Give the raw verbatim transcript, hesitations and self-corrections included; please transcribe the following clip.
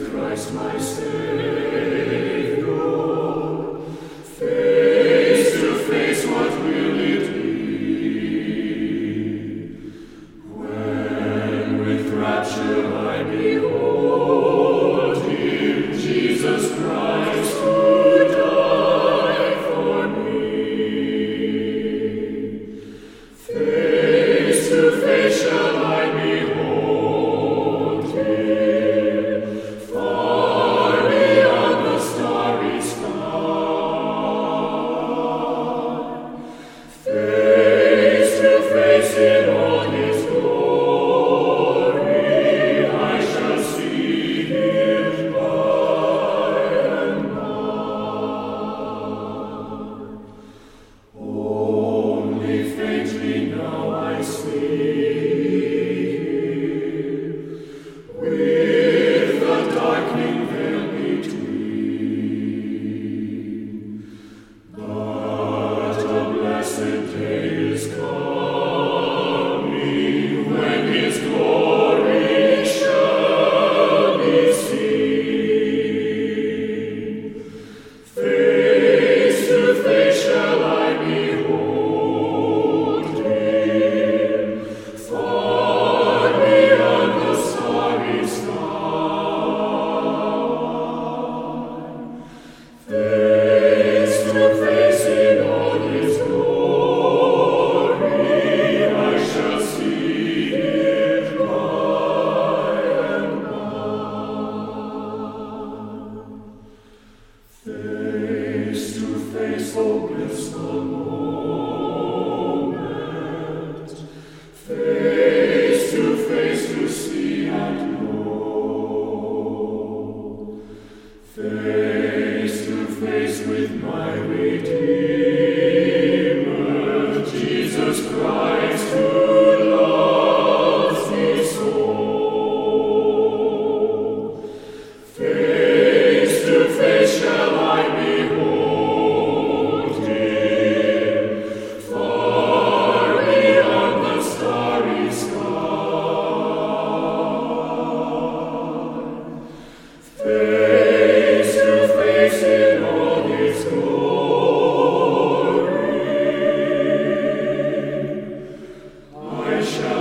Christ my Savior, face to face, what will it be? When with rapture I behold Him, Jesus Christ, who died for me. Face to face shall I behold Him, far beyond the starry sky. Face to face in all His glory, I shall see Him by and by. Only faintly now I see Him, with the darkening veil between. But a blessed day is coming when His glory shall be seen. Face to face shall I behold Him, far beyond the starry sky. Face to face in all His glory, I shall see Him by and by. Face to face, oh blissful moment, face to face to see and know, face to face with my Redeemer, Jesus Christ, who loves me so. Face to face shall I behold Him, far beyond the starry sky. Face to face in all His glory, I shall